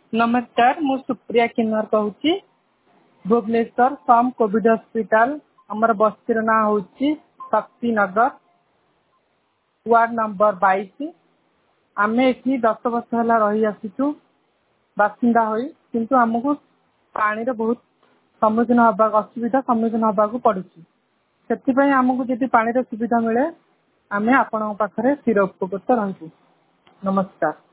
नमस्कार मु सुप्रिया किन्नर कहूँ भुवनेश्वर सम कोविड हॉस्पिटल आमर बस्तीर ना हूँ शक्ति नगर वार्ड नंबर 22 आम ये 10 वर्ष है रही आसीचु बासिंदा होई किंतु आमको पानी बहुत सम्मुखीन हवा असुविधा सम्मुखीन हवा पड़ू से आमको जब पानी सुविधा मिले आम आपण पाखे चिर उपकृत रहू। नमस्कार।